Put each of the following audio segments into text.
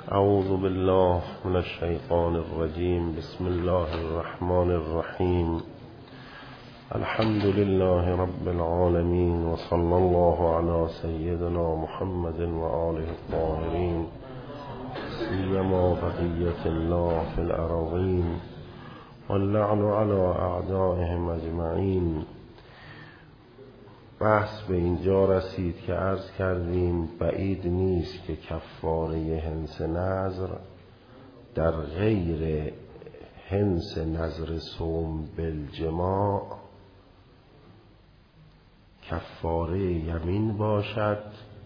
اعوذ بالله من الشیطان الرجیم. بسم الله الرحمن الرحیم. الحمد لله رب العالمین و صلی الله علی سیدنا محمد و آله الطاهرین سیما بقیة الله فی الارضین واللعن علی اعدائهم اجمعین. بحث به اینجا رسید که عرض کردیم بعید نیست که کفاره حنث نذر در غیر حنث نذر صوم بالجماع کفاره یمین باشد،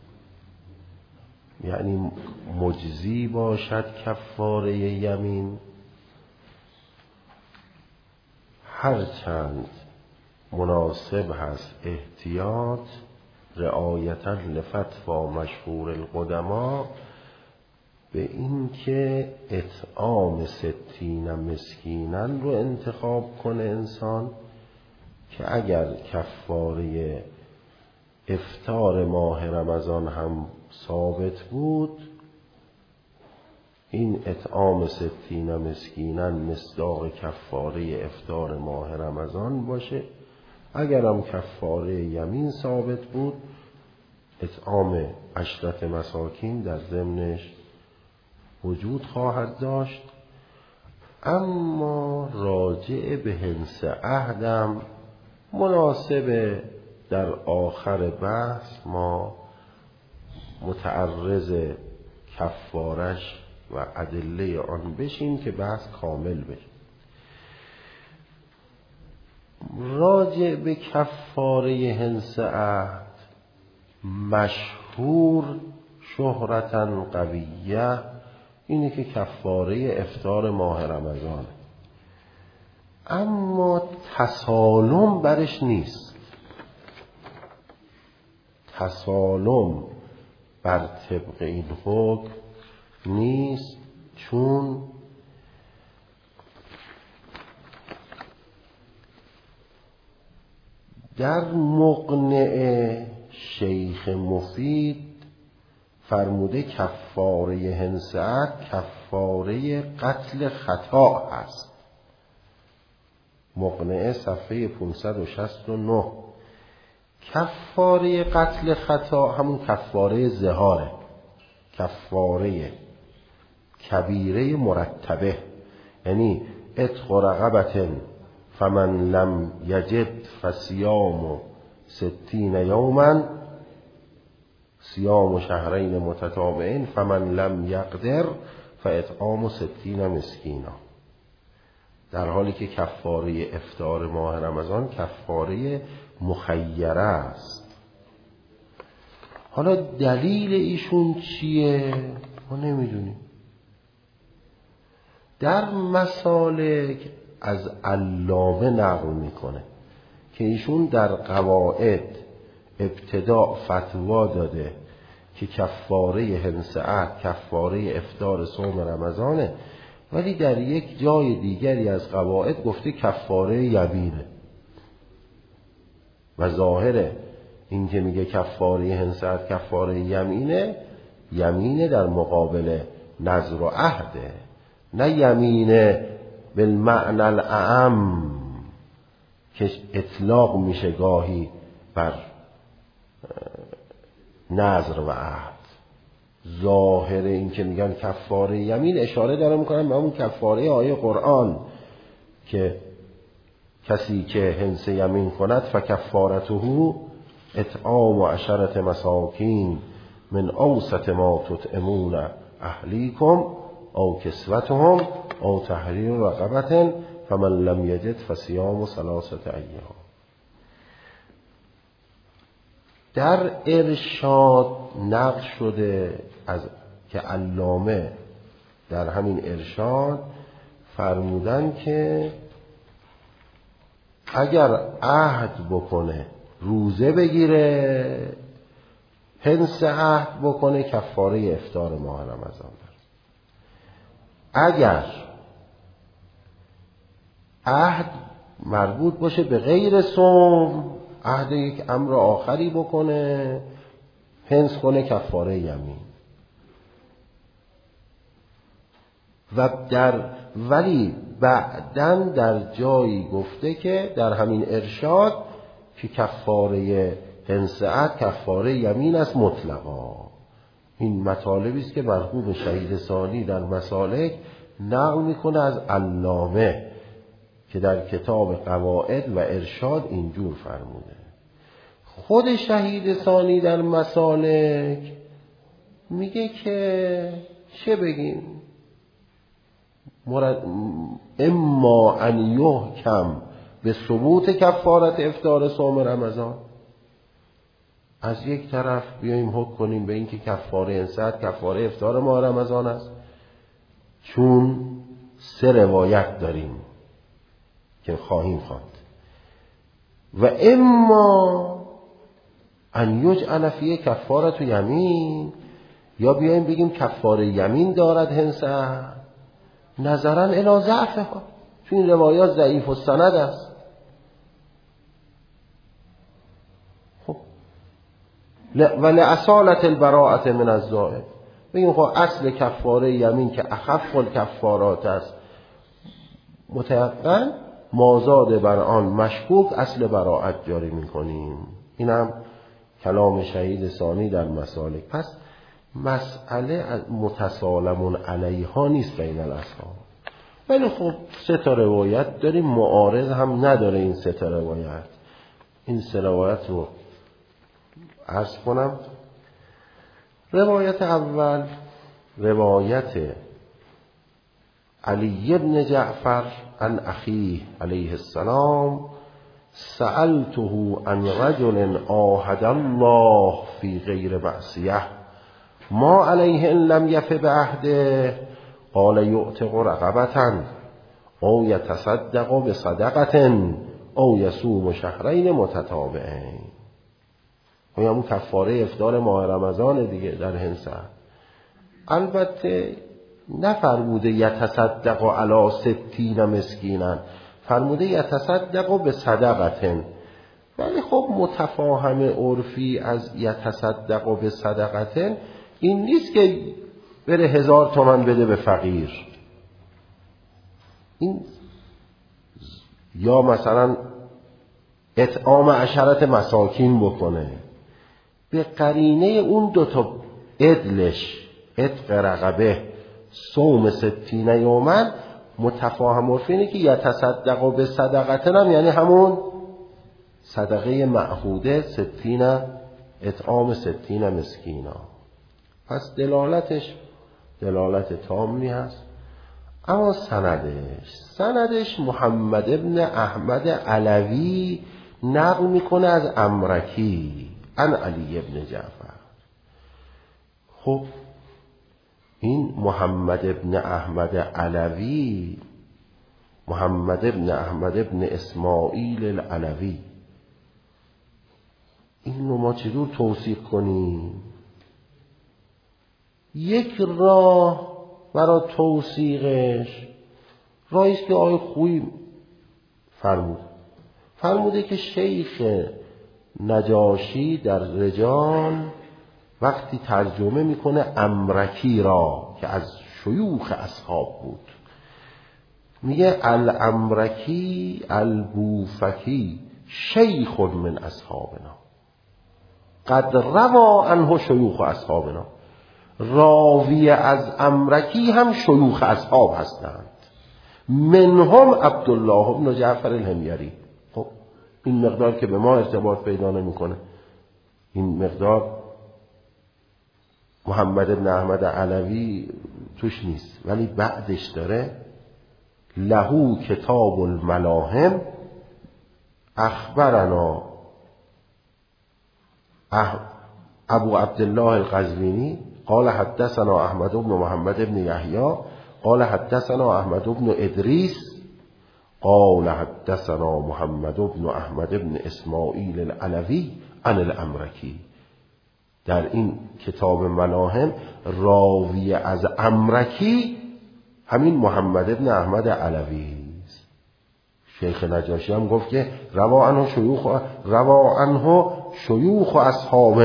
یعنی مجزی باشد کفاره یمین، هرچند مناسب هست احتیاط رعایتا لفتوی مشهور القدما به این که اطعام 60 مسکینا رو انتخاب کنه انسان، که اگر کفاره افطار ماه رمضان هم ثابت بود، این اطعام 60 مسکینا مصداق کفاره افطار ماه رمضان باشه. اگر هم کفاره یمین ثابت بود، اطعام 10 مساکین در ضمنش وجود خواهد داشت. اما راجع به حنث عهدم مناسب در آخر بحث ما متعرض کفارش و ادله آن بشیم که بحث کامل بشه. راجع به کفاره حنث عهد مشهور شهرتاً قویه اینه که کفاره افطار ماه رمضان، اما تسالم برش نیست. تسالم بر طبق این حکم نیست، چون در مقنع شیخ مفید فرموده کفاره حنث عهد کفاره قتل خطا هست. مقنع صفحه 569. کفاره قتل خطا همون کفاره ظهاره، کفاره کبیره مرتبه، یعنی عتق رقبة فمن لم یجد فصیام 60 یوما صیام شهرین متتابعین فمن لم یقدر فاطعام 60 مسکینا. در حالی که کفاره افطار ماه رمضان کفاره مخیره است. حالا دلیل ایشون چیه؟ ما نمیدونیم. در مسالک از علامه نقل میکنه که ایشون در قواعد ابتداء فتوا داده که کفاره حنث عهد کفاره افطار صوم رمضانه، ولی در یک جای دیگری از قواعد گفته کفاره یمینه. و ظاهر این که میگه کفاره حنث عهد کفاره یمینه در مقابل نذر و عهده، نه یمینه بالمعنى الاعم که اطلاق میشه گاهی بر نذر و عهد. ظاهر این که میگن کفاره یمین اشاره داره میکنن به همون کفاره آیه قرآن که کسی که حنث یمین کند فکفارته اطعام 10 مساکین من اوسط ما تطعمون اهلیکم او کسوتهم او تحریر رقبة فمن لم یجد فصیام 3 ایام. در ارشاد نقل شده از که علامه در همین ارشاد فرمودن که اگر عهد بکنه روزه بگیره، حنث عهد بکنه کفاره افطار ماه رمضان داره. اگر عهد مربوط باشه به غیر صوم، عهد یک امر آخری بکنه، حنث کنه کفاره یمین. ولی بعدن در جایی گفته که در همین ارشاد که کفاره هنسعت کفاره یمین است مطلقا. این مطالبی است که مرحوم شهید ثانی در مسالک نقل میکنه از علامه که در کتاب قواعد و ارشاد اینجور فرموده. خود شهید ثانی در مسالک میگه که چه بگیم، اما ان یحکم به ثبوت کفارت افطار صوم رمضان، از یک طرف بیاییم حکم کنیم به این که کفاره انسد کفاره افطار ماه رمضان است، چون 3 روایت داریم که خواهیم خواند، و اما ان یجعل فیه کفارت یمین، یا بیاییم بگیم کفاره یمین دارد هنسد نظرا الی ضعفها، چون این روایات ضعیف السند است. خب ولأصالة البراءة من الزائد، بگیم خب اصل کفاره یمین که اخف الکفارات است متیقن، مازاد بر آن مشکوک اصل براءت جاری میکنیم. این هم کلام شهید ثانی در مسالک. پس مسئله متسالمون علیها نیست بین الاصحاب، ولی خب 3 روایت داریم، معارض هم نداره این 3 روایت. این 3 روایت رو عرض کنم. روایت اول روایت علی بن جعفر عن اخیه علیه السلام، سألته عن رجل عاهد الله فی غیر معصیه ما علیه ان لم یف بعهده، قال یعتق رقبة او یتصدق بصدقة او یصوم شهرین متتابعین. همون کفاره افطار ماه رمضان دیگه در هنسه. البته نفرموده یتصدق علی 60 مسکینا، فرموده یتصدق بصدقة، ولی خب متفاهم عرفی از یتصدق بصدقة این نیست که بره 1000 تومان بده به فقیر، این یا مثلا اطعام 10 مساکین بکنه، به قرینه اون 2 عدلش عتق رقبه صوم 60 یومن متفاهم عرفی اینه که یتصدق به صدقتن هم یعنی همون صدقه معهوده 60 اطعام 60 مسکینا. پس دلالتش دلالت تامی هست. اما سندش محمد ابن احمد علوی نقل میکنه از امرکی عن علی ابن جعفر. خب این محمد ابن احمد علوی محمد ابن احمد ابن اسماعیل العلوی، این رو ما چطور توصیف کنیم؟ یک راه برای توصیقش راهیست که آقای خویی فرموده که شیخ نجاشی در رجال وقتی ترجمه میکنه امرکی را که از شیوخ اصحاب بود، میگه الامرکی البوفکی شیخ من اصحابنا قد روا عنه شیوخ اصحابنا. راوی از امرکی هم شیوخ اصحاب هستند، منهم عبدالله بن جعفر الحمیری. خب این مقدار که به ما ارتباط پیدا نمیکنه، این مقدار محمد ابن احمد علوی توش نیست، ولی بعدش داره لهو کتاب الملاهم اخبرنا ابو عبدالله القزوینی قال حدثنا احمد بن محمد بن یحیی قال حدثنا احمد بن ادریس قال حدثنا محمد بن احمد بن اسماعیل العلوی عن الامرکی. در این کتاب ملاهم راوی از امرکی همین محمد بن احمد علوی است. شیخ نجاشی هم گفت که روا عنه شیوخ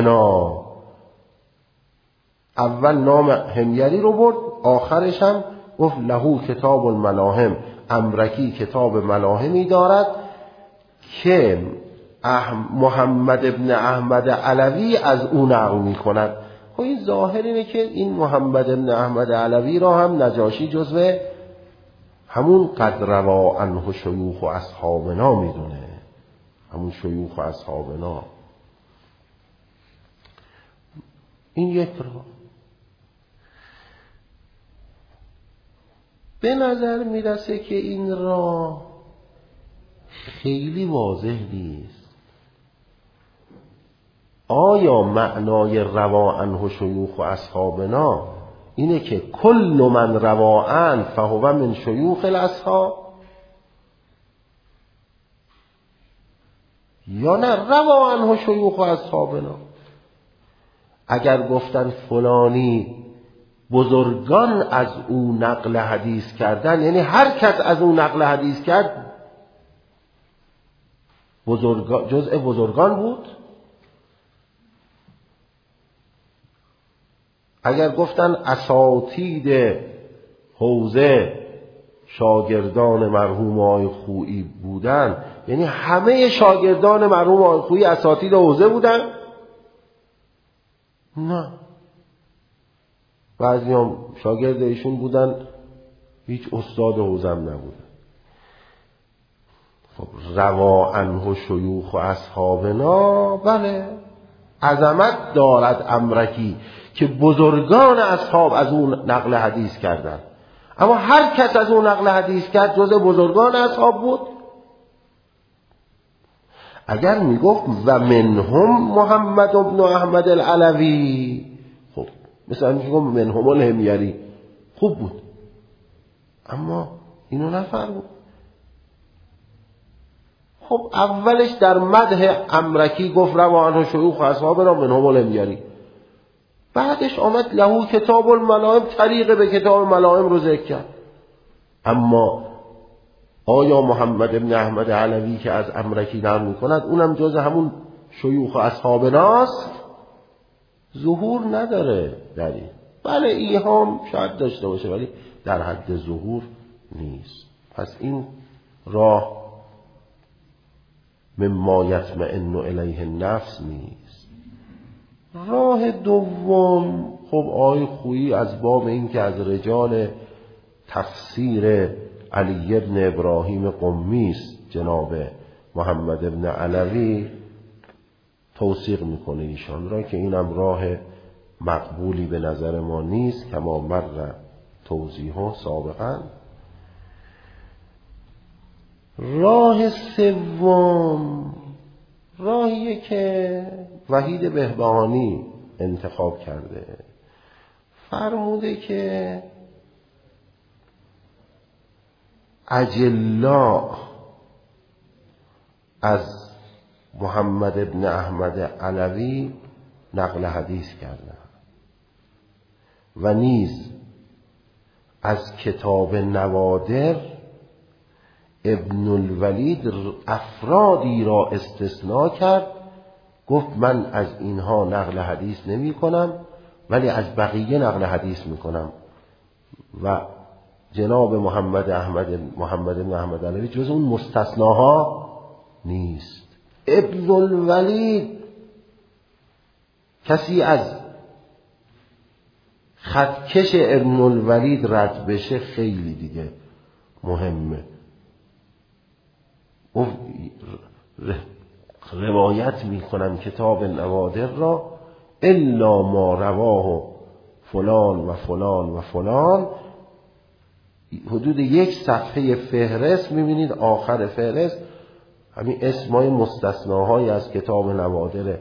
اصحابنا. اول نام حمیری رو برد، آخرش هم گفت لهو کتاب الملاهم، امرکی کتاب ملاهمی دارد که محمد ابن احمد علوی از او نقل می کند. خب این ظاهر اینه که این محمد ابن احمد علوی را هم نجاشی جزو همون قد روا عنه شیوخ و اصحابنا میدونه، همون شیوخ و اصحابنا. این یک راه. به نظر میرسه که این راه خیلی واضح نیست. آیا معنای روا عنه شیوخ و اصحابنا اینه که کل من روا عنه فهو من شیوخ الاصحاب، یا نه روا عنه شیوخ و اصحابنا؟ اگر گفتن فلانی بزرگان از او نقل حدیث کردن، یعنی هر کس از او نقل حدیث کرد جزء بزرگان بود. اگر گفتن اساتید حوزه شاگردان مرحوم آقای خویی بودن، یعنی همه شاگردان مرحوم آقای خویی اساتید حوزه بودن؟ نه، بعضی هم شاگرد ایشون بودن هیچ استاد حوزه هم نبودن. خب روا عنه شیوخ و اصحابنا، بله عظمت دارد امرکی که بزرگان اصحاب از اون نقل حدیث کردن، اما هر کس از اون نقل حدیث کرد جز بزرگان اصحاب بود. اگر میگفت و منهم محمد ابن احمد العلوی، خب مثلا میگم منهم الهمیری، خوب بود، اما اینو نفرمود. خب اولش در مدح امرکی گفت روا عنه شیوخ و اصحابنا منهم الهمیری، بعدش آمد لهو کتاب الملاهم، طریق به کتاب الملاهم رو ذکر کرد. اما آیا محمد ابن احمد علوی که از امرکی نقل می‌کند اونم جز همون شیوخ و اصحابناست؟ ظهور نداره در این. بله ایهام شاید داشته باشه ولی در حد ظهور نیست. پس این راه مما یطمئن الیه النفس نیست. راه دوم، خب آقای خویی از باب این که از رجال تفسیر علی ابن ابراهیم قمی است جناب محمد ابن علوی، توثیق میکنه ایشان را که اینم راه مقبولی به نظر ما نیست کما مر توضیحه سابقا. راه سوم راهیه که وحید بهبهانی انتخاب کرده، فرموده که اجلا از محمد ابن احمد علوی نقل حدیث کردن و نیز از کتاب نوادر ابن الولید افرادی را استثناء کرد، گفت من از اینها نقل حدیث نمی کنم ولی از بقیه نقل حدیث می کنم و جناب محمد بن احمد علوی جز اون مستثناها نیست. ابن الولید کسی از خطکش ابن الولید رد بشه خیلی دیگه مهمه. روایت می کنم کتاب نوادر را الا ما رواه فلان و فلان و فلان، حدود یک صفحه فهرست میبینید، آخر فهرست همین اسمای مستثناهایی از کتاب نوادر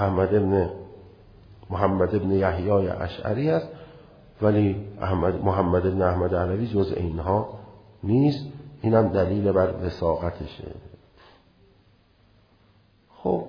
محمد ابن یحیی اشعری است، ولی محمد ابن احمد علوی جز اینها نیست. اینم دلیل بر وثاقتشه. خب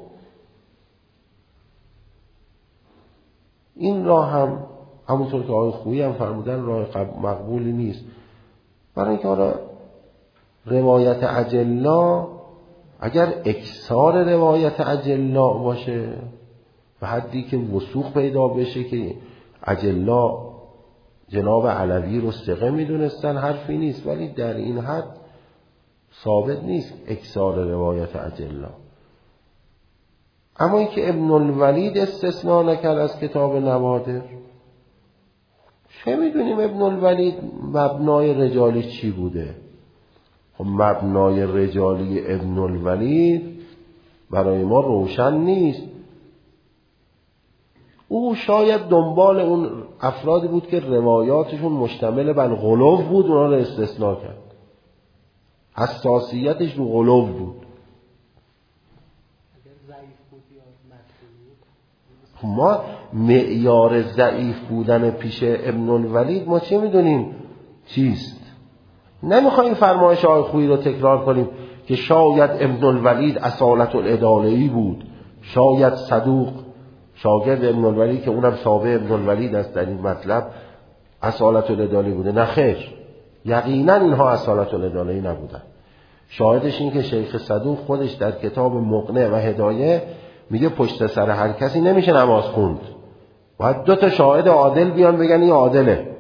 این راه هم همونطور که آقای خویی هم فرمودن راه مقبولی نیست، برای اینکه حالا روایت اجلا اگر اکثار روایت اجلا باشه و حدی که وثوق پیدا بشه که اجلا جناب علوی رو ثقه میدونستن، حرفی نیست، ولی در این حد ثابت نیست اکثار روایت اجلا. اما اینکه ابن الولید استثناء نکرد از کتاب نوادر، چه میدونیم ابن الولید مبنای رجالی چی بوده؟ خب مبنای رجالی ابن الولید برای ما روشن نیست. او شاید دنبال اون افرادی بود که روایاتشون مشتمل بر غلو بود، اونا رو استثناء کرد. حساسیتش رو غلو بود. ما معیار ضعیف بودن پیش ابن الولید ما چه میدونیم چیست؟ نمیخوایم فرمایش آقای خویی رو تکرار کنیم که شاید ابن الولید اصالت العداله‌ای بود، شاید صدوق شاگرد ابن الولید که اونم تابع ابن الولید است در این مطلب اصالت العداله‌ای بوده. نه خیر، یقینا اینها اصالت العداله‌ای نبودن. شاهدش این که شیخ صدوق خودش در کتاب مقنع و هدایه میگه پشت سر هر کسی نمیشه نماز خوند، باید 2 تا شاهد عادل بیان بگن این عادله.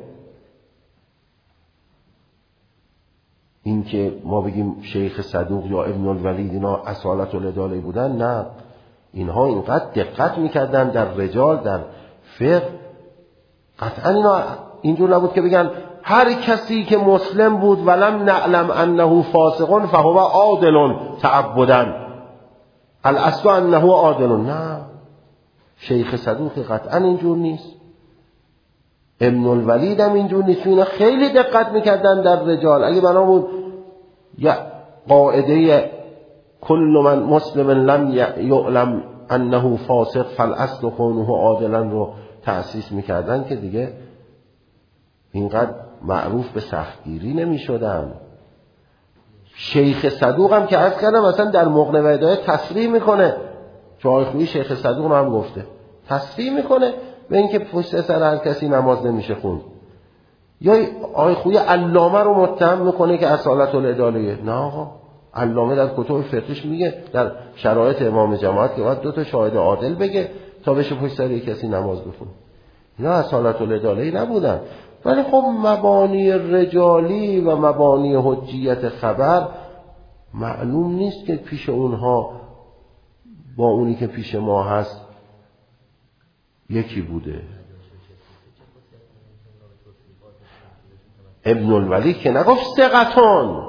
این که ما بگیم شیخ صدوق یا ابن الولید اینا اصالت العداله‌ای بودن، نه، اینها اینقدر دقت میکردن در رجال، در فقه. قطعا اینا اینجور نبود که بگن هر کسی که مسلم بود ولم نعلم انه فاسق فهو عادل تعبدا الاصل انه عادل. نه، شیخ صدوق قطعا اینجور نیست، ابن الولید هم اینجور نیست. اینا خیلی دقت میکردن در رجال. اگه بنابود یا قاعده کل من مسلم لم یعلم انه فاسق فالاصل کونه عادلا رو تأسیس میکردن که دیگه اینقدر معروف به سختگیری نمیشدن. شیخ صدوق هم که عرض کردم مثلا در مقنع و هدایه تصریح میکنه، چون آقای خویی شیخ صدوق رو هم گفته، تصریح میکنه به اینکه پشت سر هر کسی نماز نمیشه خوند. یا آقای خویی علامه رو متهم میکنه که اصالت العداله‌ایه. نه آقا، علامه در کتب فقهش میگه در شرایط امام جماعت که باید 2 تا شاهد عادل بگه تا بشه پشت سر کسی نماز بخونه. اینا اصالت العداله‌ای نبودن. ولی خب مبانی رجالی و مبانی حجیت خبر معلوم نیست که پیش اونها با اونی که پیش ما هست یکی بوده. ابن الولید که نگفت ثقتون،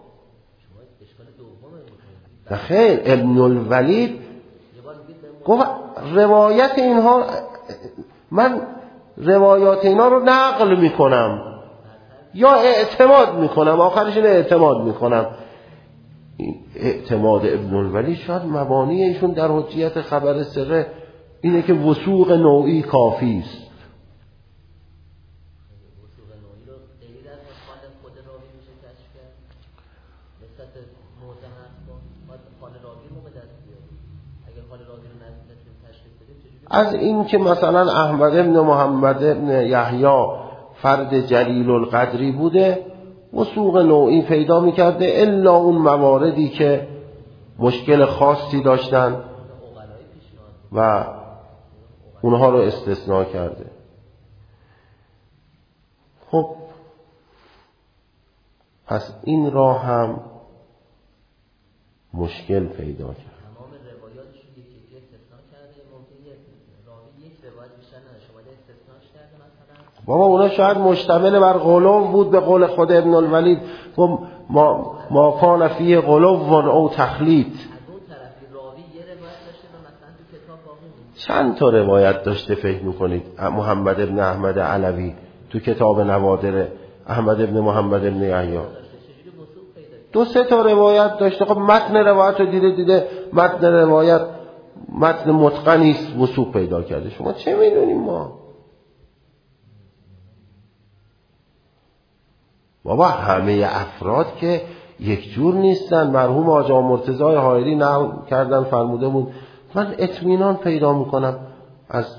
نه خیر، ابن الولید گفت روایت اینها، من روایات اینا رو نقل میکنم یا اعتماد میکنم، آخرش اینه اعتماد میکنم. اعتماد ابن الولید شاید مبانی ایشون در حجیت خبر سره اینه که وثوق نوعی کافی است. از این که مثلا احمد ابن محمد ابن یحیی فرد جلیل القدری بوده، وثوق نوعی پیدا میکرده، الا اون مواردی که مشکل خاصی داشتن و اونها رو استثناء کرده. خب پس این راه هم مشکل پیدا کرد. بابا اونا شاید مشتمل بر غلو بود، به قول خود ابن الولید و ما کان فیه غلو او تخلیط. چند تا روایت داشته فکر میکنید محمد ابن احمد علوی تو کتاب نوادر احمد ابن محمد ابن یحیی؟ 2-3 تا روایت داشته. خب متن روایت رو دیده متن روایت متن متقنی است، وثوق پیدا کرده. شما چه میدونیم ما؟ بابا همه افراد که یک جور نیستن. مرحوم آقا مرتضی حائری نقل کردن فرموده بود من اطمینان پیدا میکنم از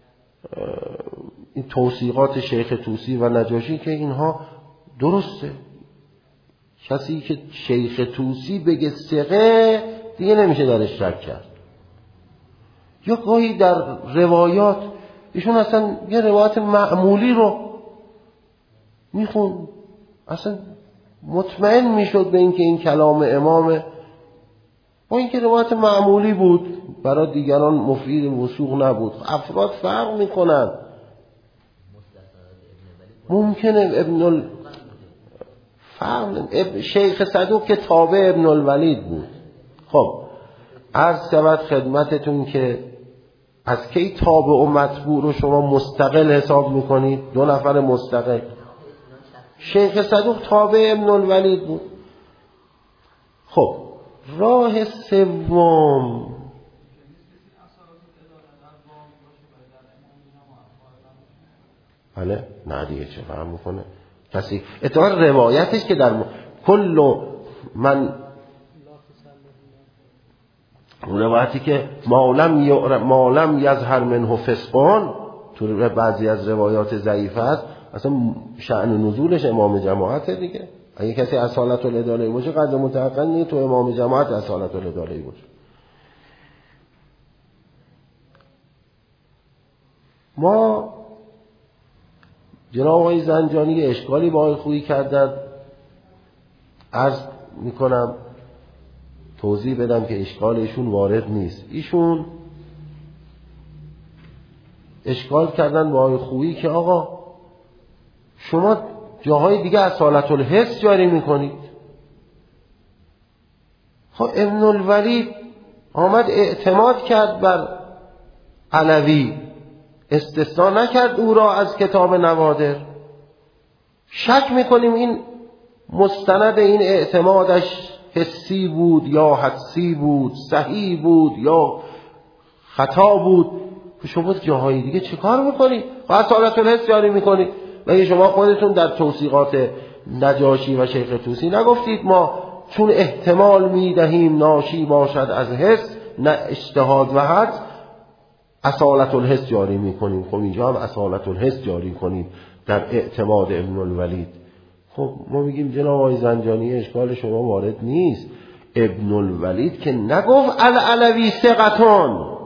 این توثیقات شیخ طوسی و نجاشی که اینها درسته. کسی که شیخ طوسی بگه ثقه دیگه نمیشه درش شک کرد. یا گاهی در روایات ایشون اصلا یه روایت معمولی رو میخون، اصلا مطمئن میشد به اینکه این کلام امامه، با اینکه روایت معمولی بود برای دیگران مفید وثوق نبود. افراد فرق میکنن. ممکنه شیخ صدوق که تابع ابن الولید بود. خب عرض شود خدمتتون که از کی تابع و متبوع رو شما مستقل حساب میکنید؟ دو نفر مستقل. شیخ صدوق تابع ابن الولید بود. خب راه سوم، بله نه دیگه چه فهم میکنه کسی اتفاق روایتش که در کل من روایتی که مالم یظهر منه فسقان تو بعضی از روایات ضعیفه است، اصلا شأن نزولش امام جماعته دیگه. اگه کسی اصالت العداله باشه قدر متحقق نیست تو امام جماعت اصالت العداله باشه. ما جناب آقای زنجانی اشکالی با آقای خویی کردن، عرض میکنم توضیح بدم که اشکال ایشون وارد نیست. ایشون اشکال کردن با آقای خویی که آقا شما جاهای دیگه اصالت الحس جاری میکنید. خب ابن الولید آمد اعتماد کرد بر علوی، استثناء نکرد او را از کتاب نوادر. شک میکنیم این مستند این اعتمادش حسی بود یا حدسی بود، صحیح بود یا خطا بود. شما جاهای دیگه چه کار میکنید؟ و اصالت الحس جاری میکنید. و شما خودتون در توثیقات نجاشی و شیخ طوسی نگفتید ما چون احتمال میدهیم ناشی باشد از حس نه اجتهاد و حدس اصالت الحس جاری میکنیم. خب اینجا هم اصالت الحس جاری کنیم در اعتماد ابن الولید. خب ما میگیم جناب آقای زنجانی اشکال شما وارد نیست. ابن الولید که نگفت العلوی ثقتون.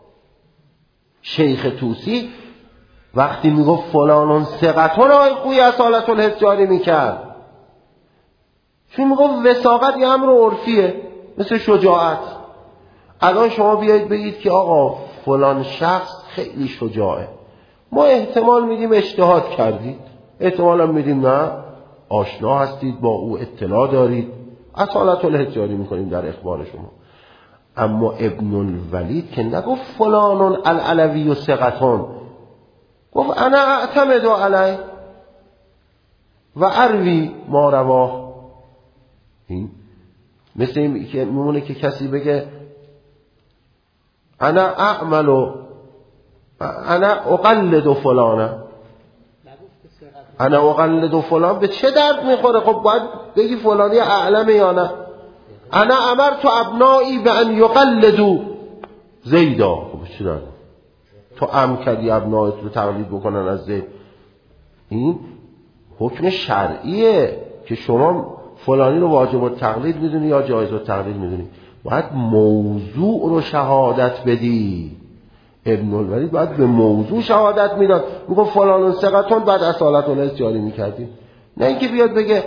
شیخ طوسی وقتی میگفت فلانون ثقتون آقای خویی اصالت الحس جاری میکرد، چون میگفت وثاقت یه امر عرفیه مثل شجاعت. الان شما بیایید بگید که آقا فلان شخص خیلی شجاعه، ما احتمال میدیم اجتهاد کردید، احتمال هم میدیم نه آشنا هستید با او، اطلاع دارید، اصالت الحس جاری میکنیم در اخبار شما. اما ابن الولید که نگفت فلانون العلوی و ثقتون، گفت انا اعتمد علی و اروی ما رواه. این مثل این که میمونه که کسی بگه انا اعمل و انا اقلد فلانه، انا اقلد فلان به چه درد میخوره؟ خب باید بگی فلانی اعلمه یا نه. انا امرت ابنایی به ان یقلدوا زیدا، خب چه درد؟ تو امر کردی ابنایت رو تقلید بکنن از زید. این حکم شرعیه که شما فلانی رو واجب التقلید میدونی یا جایز التقلید میدونی، باید موضوع رو شهادت بدی. ابن الولید باید به موضوع شهادت میداد. میگه فلان ثقتون بعد اصالت الحس جاری میکردیم، نه اینکه بیاد بگه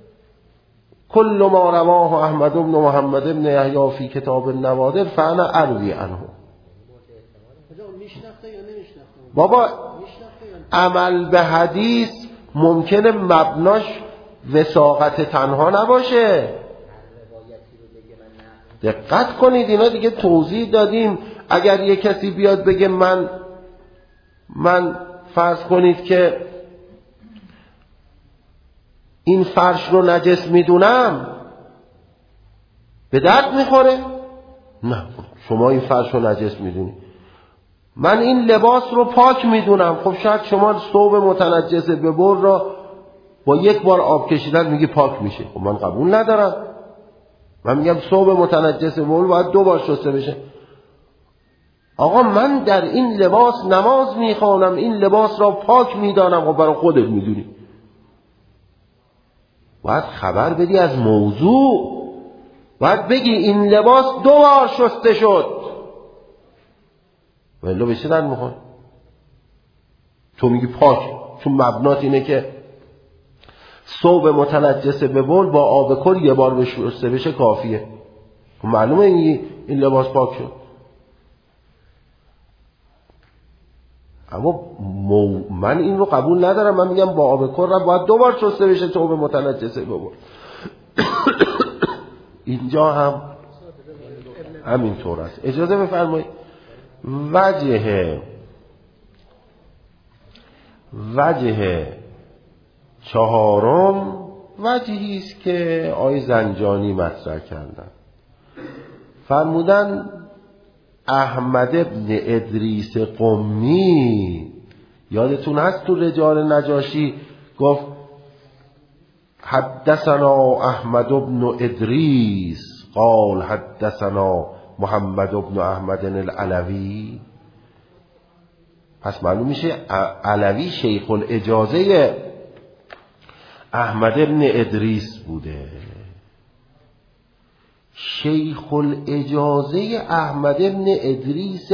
کل ما رواه احمد بن محمد بن یحیی فی کتاب النوادر فانا اروی عنه. بابا عمل به حدیث ممکنه مبناش وثاقت تنها نباشه. دقت کنید اینا دیگه توضیح دادیم. اگر یه کسی بیاد بگه من فرض کنید که این فرش رو نجس میدونم، به درد میخوره؟ نه، شما این فرش رو نجس میدونی. من این لباس رو پاک میدونم. خب شاید شما ثوب متنجس ببر را با یک بار آب کشیدن میگی پاک میشه. خب من قبول ندارم. من میگم ثوب متنجس ببر باید 2 بار شسته بشه. آقا من در این لباس نماز میخوانم، این لباس را پاک میدانم. خب برای خودت میدونی. باید خبر بدی از موضوع. باید بگی این لباس 2 بار شسته شد. ولی به چه درد میخواد؟ تو میگی پاک، چون مبنات اینه که ثوب متنجس به بول با آب کل یه بار شسته بشه کافیه. معلومه این لباس پاک شد. اما من این رو قبول ندارم. من میگم با آب کل را باید 2 بار شسته بشه ثوب متنجس به بول. اینجا هم همینطور است. اجازه بفرمایید. وجه چهارم وجهی است که آقای زنجانی مطرح کردن. فرمودن احمد ابن ادریس قمی، یادتون هست تو رجال نجاشی گفت حدثنا احمد ابن ادریس قال حدثنا محمد ابن احمد العلوی. پس معلوم میشه علوی شیخ الاجازه احمد ابن ادریس بوده. شیخ الاجازه احمد ابن ادریس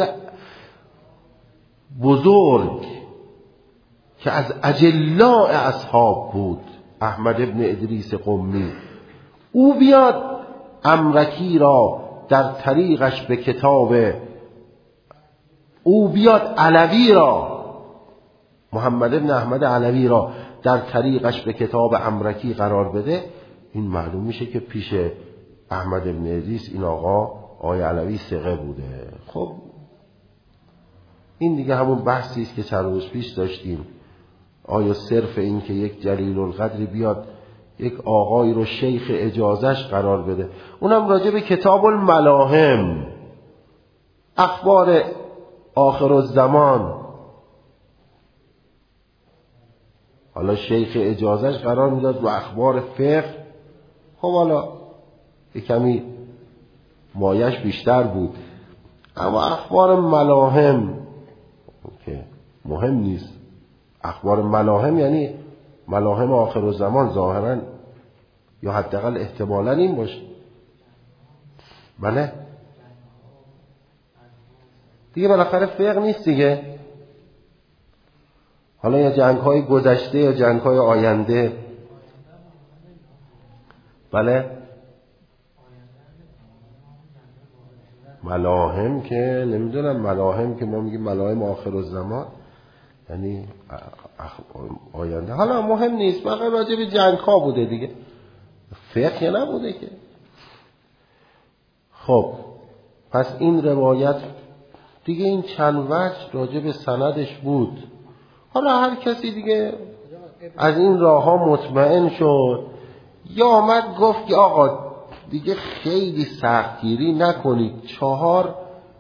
بزرگ که از اجلاء اصحاب بود، احمد ابن ادریس قمی، او بیاد امرکی را در طریقش به کتاب، او بیاد علوی را، محمد ابن احمد علوی را در طریقش به کتاب امرکی قرار بده. این معلوم میشه که پیش احمد ابن ادریس این آقای علوی ثقه بوده. خب این دیگه همون بحثی است که چند روز پیش داشتیم. آیا صرف این که یک جلیل القدری بیاد یک آقای رو شیخ اجازش قرار بده، اونم راجع به کتاب الملاهم، اخبار آخر الزمان، حالا شیخ اجازش قرار میداد رو اخبار فقه. خب حالا یک کمی مایش بیشتر بود، اما اخبار ملاهم که مهم نیست. اخبار ملاهم یعنی ملاهم آخر الزمان ظاهرا، یا حداقل احتمالاً این باشه. بله دیگه بالاخره فقه نیست دیگه. حالا یا جنگ‌های گذشته یا جنگ‌های آینده. بله ملاهم که نمیدونم، ملاهم که ما میگیم ملاهم آخر الزمان یعنی آینده. حالا مهم نیست، فقط راجع به جنگ‌ها بوده دیگه، فقه نبوده که. خب پس این روایت دیگه، این چند وجه راجع به سندش بود. حالا هر کسی دیگه از این راه ها مطمئن شد، یا آمد گفت که آقا دیگه خیلی سختگیری نکنید، 4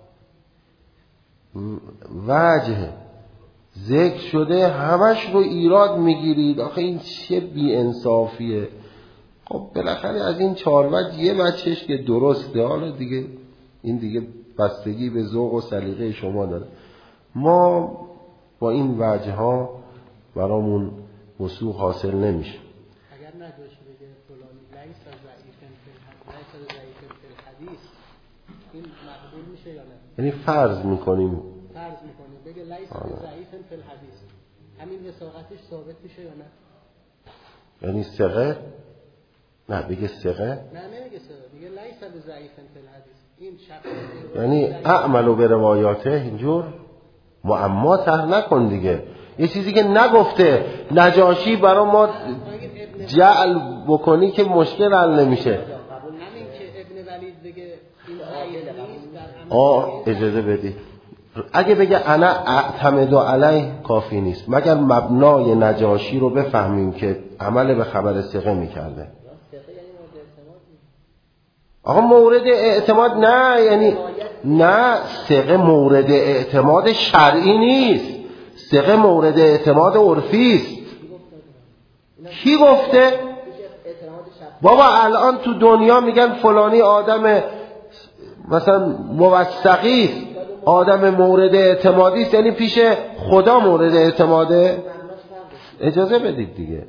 وجه ذکر شده همش رو ایراد میگیرید، آخه این چه بی انصافیه. خب بالاخره از این 4 وجه یه وجهش که درسته، حالا دیگه این دیگه بستگی به ذوق و سلیقه شما داره. ما با این وجه ها برامون وثوق حاصل نمیشه. اگر نجاشی بگه فلان لیس ضعیف فی الحدیث، این مقبول میشه یا نه؟ یعنی فرض میکنیم بگه لیس ضعیف فی الحدیث، همین وثاقتش ثابت میشه یا نه؟ یعنی ثقه؟ نه بگه ثقه؟ نه نمیگه ثقه، میگه لیس ضعیف فی الحدیث. این شخص یعنی اعملو به روایاته. اینجور معما طرح نکن دیگه. یه چیزی که نگفته نجاشی برای ما جعل بکنی که مشکل حل نمیشه. همین که ابن ولید بگه این ضعیف نیست، اجازه بدید. اگه بگه انا اعتمد علیه کافی نیست، مگر مبنای نجاشی رو بفهمیم که عمل به خبر ثقه میکرده. آقا مورد اعتماد نه، یعنی نه، ثقه مورد اعتماد شرعی نیست، ثقه مورد اعتماد عرفی است. کی گفته؟ بابا الان تو دنیا میگن فلانی آدم مثلا موثقی است، آدم مورد اعتمادی است، یعنی پیش خدا مورد اعتماده. اجازه بدید دیگه.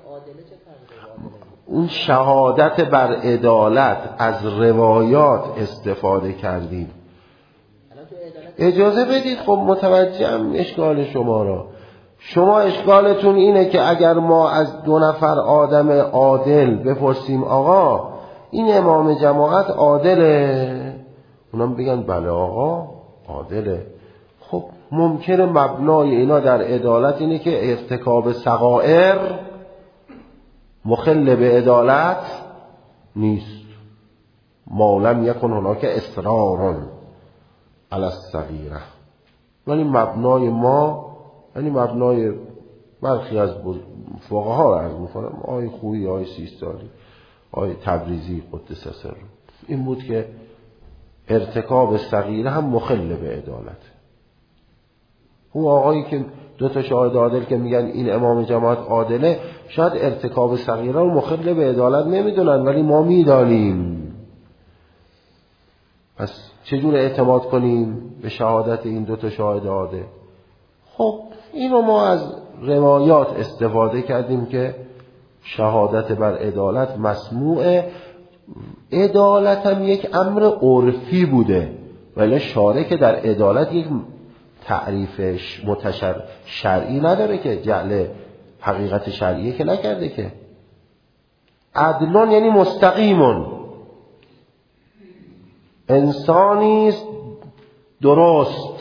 اون شهادت بر عدالت از روایات استفاده کردیم. اجازه بدید. خب متوجهم اشکال شما را. شما اشکالتون اینه که اگر ما از 2 نفر آدم عادل بپرسیم آقا این امام جماعت عادله، اونم بگن بله آقا عادله. خب ممکنه مبنای اینا در عدالت اینه که ارتکاب صغائر مخل به عدالت نیست، ما لم یکن هناک اصرار علی الصغیره. ولی مبنای ما، یعنی مبنای برخی از فقها رو عرض میکنم، آقای خویی، آقای سیستانی، آقای تبریزی قدس سره، این بود که ارتکاب صغیره هم مخل به عدالت. اون آقایی که 2 شاهد عادل که میگن این امام جماعت عادله، شاید ارتکاب صغیره رو مخل به عدالت نمیدونن، ولی ما میدانیم. پس چجور اعتماد کنیم به شهادت این 2 شاهد عادل؟ خب اینو ما از روایات استفاده کردیم که شهادت بر عدالت مسموعه. عدالت هم یک امر عرفی بوده، ولی شارع که در عدالت یک تعریفش شرعی نداره که جعل حقیقت شرعیه که نکرده که. عدلون یعنی مستقیمون، انسانی درست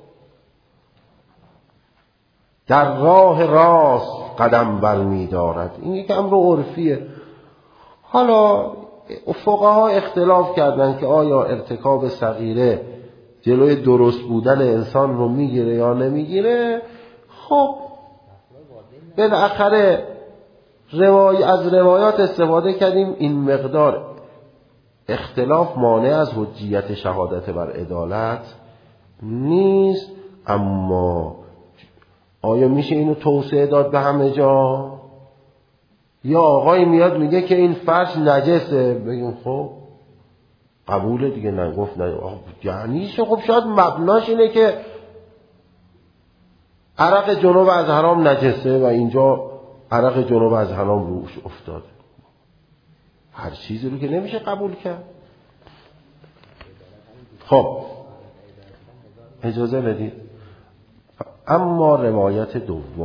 در راه راست قدم برمی دارد. این یک امر عرفیه. حالا فقها اختلاف کردن که آیا ارتکاب صغیره جلوی درست بودن انسان رو میگیره یا نمیگیره. خب بالاخره از روایات استفاده کردیم. این مقدار اختلاف مانع از حجیت شهادت بر عدالت نیست. اما آیا میشه اینو توسعه داد به همه جا؟ یا آقای میاد میگه که این فرش نجسه، بگیم خب قبوله دیگه، نگفت نه یعنی خب شاید مبناش اینه که عرق جنوب از حرام نجسه و اینجا عرق جنوب از حرام روش افتاده. هر چیزی رو که نمیشه قبول کرد. خب اجازه بدید. اما روایت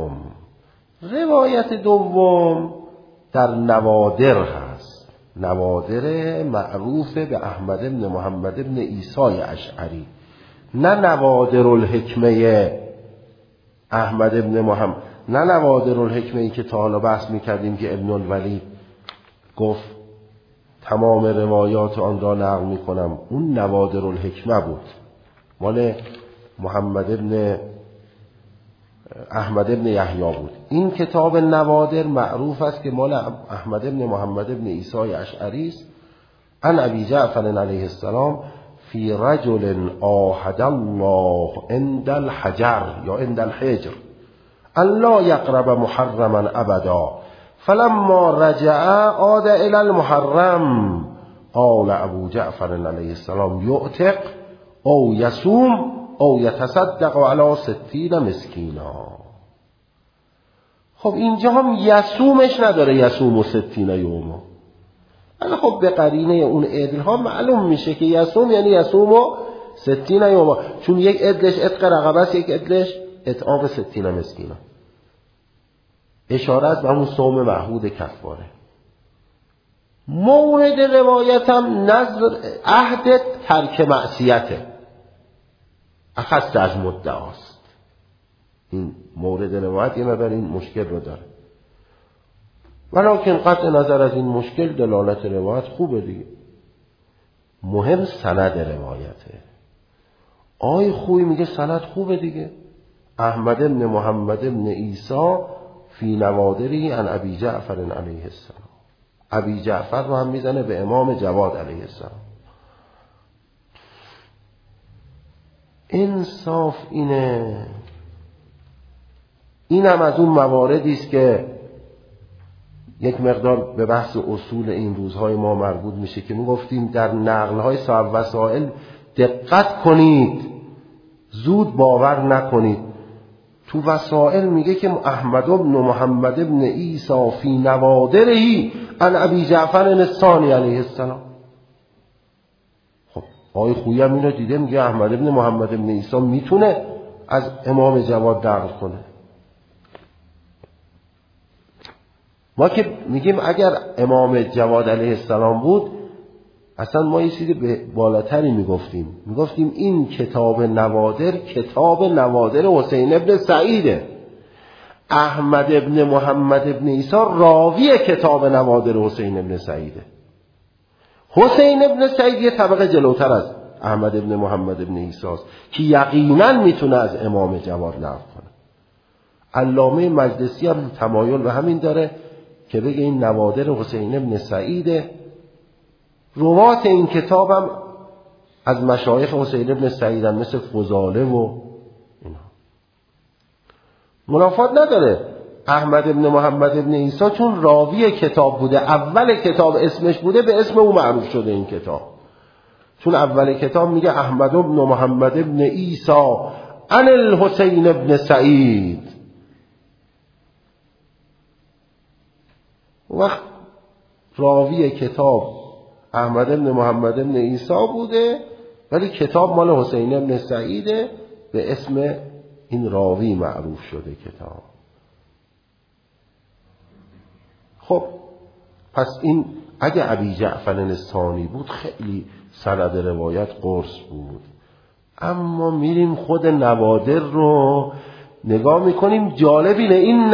دوم در نوادر هست. نوادر معروف به احمد بن محمد بن عیسی اشعری، نه نوادر الحکمه احمد بن محمد، نه نوادر الحکمه ای که تا حالا بحث میکردیم که ابن الولید گفت تمام روایات آن را نقل میکنم. اون نوادر الحکمه بود، مال احمد بن یحیی بود. این کتاب نوادر معروف است که مال احمد بن محمد بن عیسی اشعری است. عن ابی جعفر علیه السلام فی رجل آحد الله عند الحجر یا عند الحجر الا یقرب محرما ابدا فلما رجع عاد الى المحرم قال ابو جعفر علیه السلام یعتق او یصوم او یتصدق علی 60 مسکینا. خب اینجا هم یصومش نداره، یصوم و 60 یوم. ولی خب به قرینه اون عدل ها معلوم میشه که یصوم یعنی یصوم و 60 یوم، چون یک عدلش عتق رقبه است، یک عدلش اطعام 60 مسکینا. اشاره است به همون صوم معهود کفاره. مورد روایت هم نظر عهد ترک معصیته، اخص از مدعاست. این مورد روایت یه مقدار این مشکل رو داره، ولکن قطع نظر از این مشکل دلالت روایت خوبه دیگه. مهم سند روایته. آقای خویی میگه سند خوبه دیگه. احمد بن محمد بن عیسی فی نوادری عن ابی جعفر علیه السلام. ابی جعفر رو هم میزنه به امام جواد علیه السلام. انصاف اینه. این هم از اون مواردی است که یک مقدار به بحث اصول این روزهای ما مربوط میشه که میگفتیم در نقلهای صاحب وسائل دقت کنید، زود باور نکنید. تو وسائل میگه که احمد بن محمد بن عیسی فی نوادرهی عن ابی جعفر الثانی علیه السلام. خب آقای خویی هم اینو دیده، میگه احمد بن محمد بن عیسی میتونه از امام جواد نقل کنه. ما که میگیم اگر امام جواد علیه السلام بود، اصلا ما یه چیزی به بالاتری میگفتیم این کتاب نوادر حسین ابن سعیده. احمد ابن محمد ابن عیسی راوی کتاب نوادر حسین ابن سعیده. حسین ابن سعید یه طبقه جلوتر از احمد ابن محمد ابن عیسی است که یقینا میتونه از امام جواد نقل کنه. علامه مجلسی هم تمایل به همین داره که بگه این نوادر حسین ابن سعیده. روات این کتاب هم از مشایخ حسین ابن سعید هم مثل فضاله و اینا. منافات نداره احمد ابن محمد ابن عیسی چون راوی کتاب بوده، اول کتاب اسمش بوده، به اسم او معروف شده این کتاب. چون اول کتاب میگه احمد ابن محمد ابن عیسی عن الحسین ابن سعید. وقت راوی کتاب احمد ابن محمد ابن عیسی بوده ولی کتاب مال حسین ابن سعیده، به اسم این راوی معروف شده کتاب. خب پس این اگه ابی جعفر الثانی بود خیلی سند روایت قرص بود. اما میریم خود نوادر رو نگاه میکنیم، جالب اینه این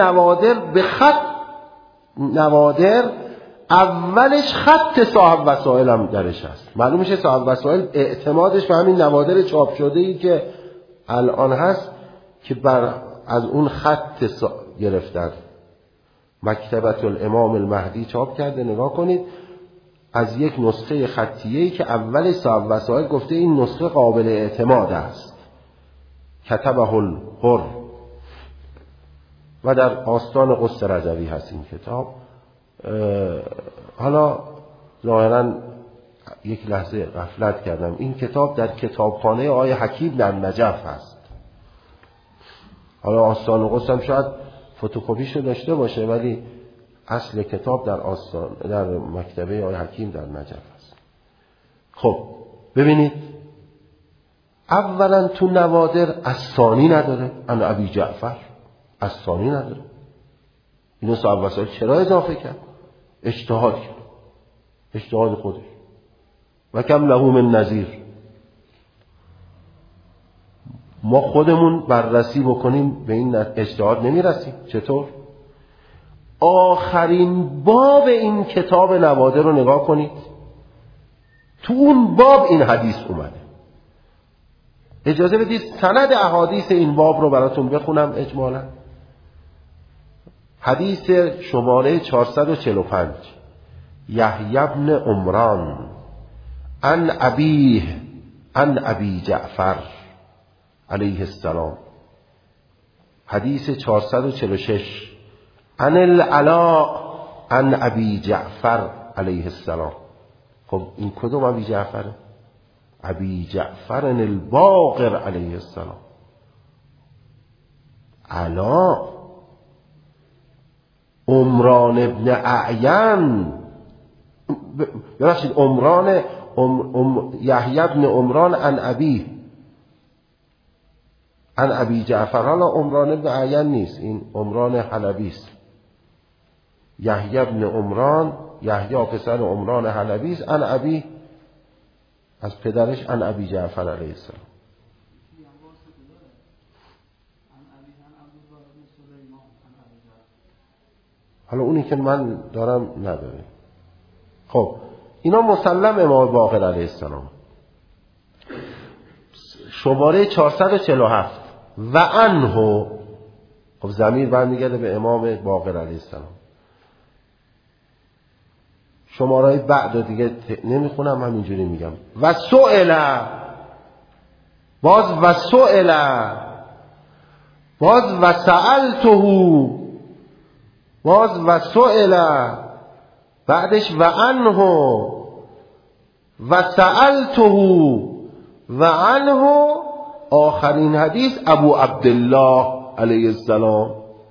نوادر اولش خط صاحب وسائل هم درش هست. معلوم میشه صاحب وسائل اعتمادش به همین نوادر چاپ شده ای که الان هست که از اون خط گرفتن. مکتبت الامام المهدی چاپ کرده، نگاه کنید از یک نسخه خطیه‌ای که اول صاحب وسائل گفته این نسخه قابل اعتماد است، کتبه الحر، و در آستان قدس رضوی هست این کتاب. حالا ظاهرا یک لحظه غفلت کردم، این کتاب در کتابخانه آقای حکیم در نجف هست. حالا آستان قدس هم شاید فتوکپیشو داشته باشه ولی اصل کتاب در مکتبه آقای حکیم در نجف هست. خب ببینید اولا تو نوادر الثانی نداره، ان ابی جعفر الثانی نداره. اینو صاحب وسائل چرا اضافه کرد؟ اجتهاد کرد، اجتهاد خودش. و کم له من نظیر. ما خودمون بررسی بکنیم به این اجتهاد نمیرسیم. چطور؟ آخرین باب این کتاب نوادر رو نگاه کنید، تو اون باب این حدیث اومده. اجازه بدید سند احادیث این باب رو براتون بخونم اجمالا. حدیث شماره 445 یحیی بن عمران عن ابیه عن ابی جعفر علیه السلام. حدیث 446 عن العلاء عن ابی جعفر علیه السلام. خب این کدوم ابی جعفره؟ ابی جعفر الباقر علیه السلام. علاء عمران ابن اعین، ببخشید یحیی ابن عمران عن ابی جعفر. حالا عمران ابن اعین نیست، این عمران حلبی است. یحیی ابن عمران، یحیی پسر عمران حلبی است، عن ابی، از پدرش عن ابی جعفر علیه السلام. حالا اونی که من دارم نداره. خب اینا مسلم امام باقر علیه السلام. شماره 447 و عنه، خب ضمیر برمیگرده به امام باقر علیه السلام. شماره بعد دیگه نمیخونم، همینجوری میگم. و سئل، باز و سئل، باز و سألته، باز و سئل، بعدش و عنه و سألته و عنه. آخرین حدیث ابو عبدالله علیه السلام.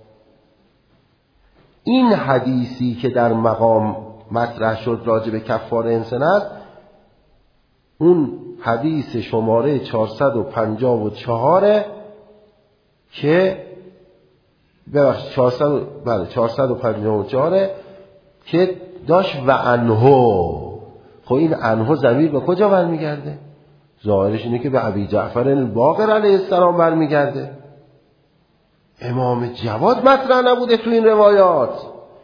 این حدیثی که در مقام مطرح شد راجع به کفاره انسان است، اون حدیث شماره 454 که 454 که داشت و انهو. خب این انهو ضمیر به کجا برمیگرده؟ ظاهرش اینه که به ابی جعفر الباقر علیه السلام برمیگرده. امام جواد مطرح نبوده تو این روایات.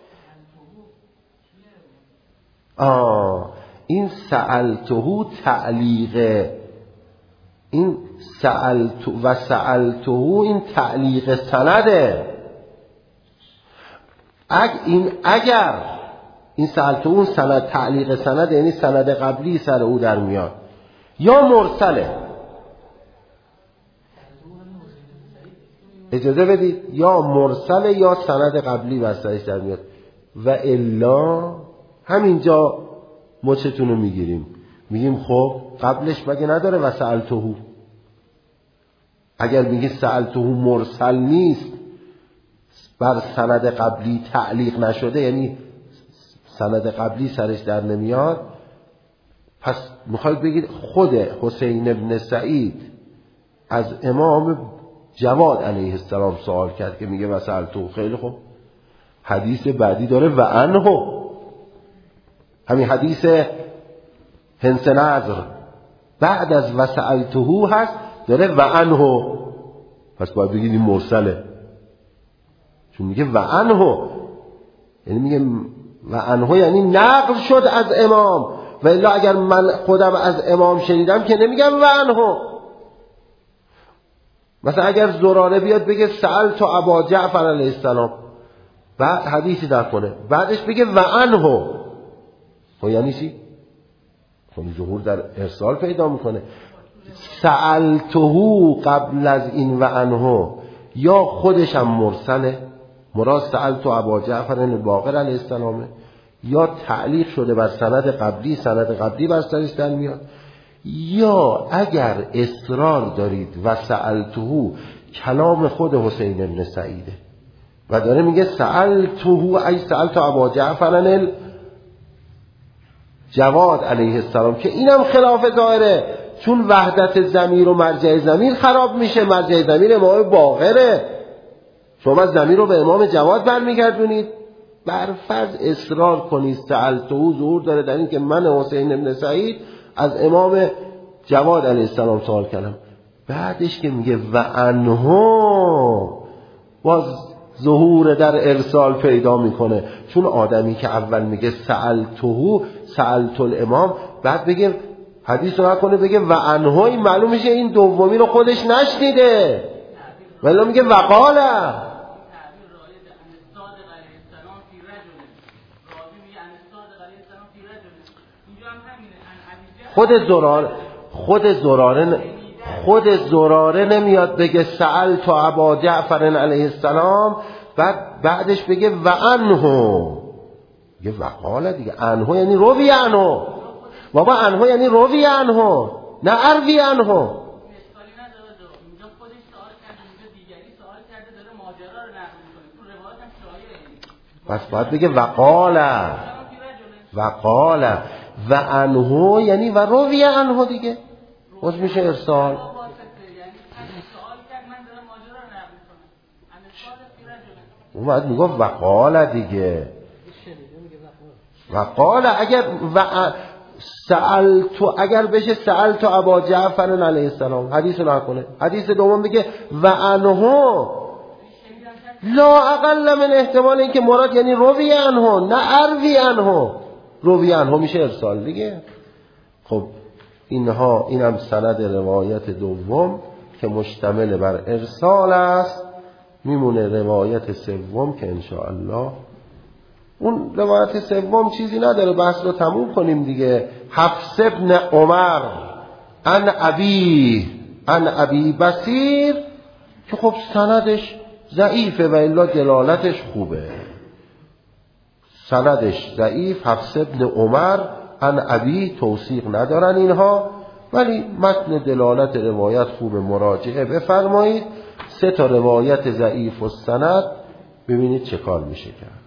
این سألتهو تعلیقه، این سألتهو این تعلیق سنده. اگر این سألتهو اون سند تعلیق سنده، یعنی سند قبلی سر او در میاد، یا مرسله. اجازه بدید، یا مرسله یا سند قبلی وسطش در میاد. و الا همینجا مچتون رو میگیریم، میگیم خب قبلش مگه نداره و سألتهو؟ اگر میگی سألتهو مرسل نیست، بر سند قبلی تعلیق نشده، یعنی سند قبلی سرش در نمیاد، پس میخواید بگید خود حسین ابن سعید از امام جواد علیه السلام سوال کرد که میگه و سألتهو. خیلی خوب، حدیث بعدی داره و انهو، همین حدیث هنس نظر بعد از و سألتهو هست، داره و انهو، پس باید بگید این مرسله، چون میگه و انهو، یعنی میگه و انهو یعنی نقل شد از امام. و الا اگر من خودم از امام شنیدم که نمیگم و انهو. مثلا اگر زراره بیاد بگه سألت ابا جعفر علیه السلام، بعد حدیثی در کنه، بعدش بگه و انهو، خب یعنی چی؟ خب ظهور در ارسال پیدا میکنه. سألتهو قبل از این و انهو، یا خودش هم مرسله، مراد سألت ابا جعفر الباقر علیه السلامه، یا تعلیق شده بر سند قبلی، سند قبلی بر سرش در میاد. یا اگر اصرار دارید و سألتهو کلام خود حسین ابن سعیده و داره میگه سألتهو ای سألت ابا جعفر جواد علیه السلام، که اینم خلاف ظاهره، چون وحدت ضمیر و مرجع ضمیر خراب میشه. مرجع ضمیر امام باقره، شما ضمیر رو به امام جواد برمیگردونید. بر فرض اصرار کنید سألتهو ظهور داره در این که من حسین ابن سعید از امام جواد علیه السلام سوال کردم، بعدش که میگه و انهو باز ظهور در ارسال پیدا میکنه. چون آدمی که اول میگه سألتهو سألت الامام، بعد بگه حدیث رو نکنه بگه و انهوی، معلوم میشه این دومی رو خودش نشنیده، ولی میگه وقاله. خود زراره نمیاد بگه سألت ابا جعفر علیه السلام، بعدش بگه و انهو، بگه وقاله دیگه. انهو یعنی روی انهو، بابا انهو یعنی روی انهو، نه اروی انهو. پس باید بگه وقاله و انهو یعنی و روی انهو دیگه، باز میشه ارسال. اون باید میگه وقاله دیگه. وقاله اگر بشه سألت ابا جعفر علیه السلام، حدیث رو نکنه، حدیث دوم بگه و انهو، لا اقل من احتمال این که مراد یعنی روی انهو نه اروی انهو. روی انهو میشه ارسال دیگه. خب اینم سند روایت دوم که مشتمل بر ارسال است. میمونه روایت سوم که انشاءالله اون روایت سوم چیزی نداره، بحث رو تموم کنیم دیگه. حفص ابن عمر عن ابی بصیر، که خب سندش ضعیفه و الا دلالتش خوبه. سندش ضعیف، حفص ابن عمر عن ابی، توثیق ندارن اینها، ولی متن دلالت روایت خوبه، مراجعه بفرمایید. 3 روایت ضعیف و سند، ببینید چه کار میشه کرد.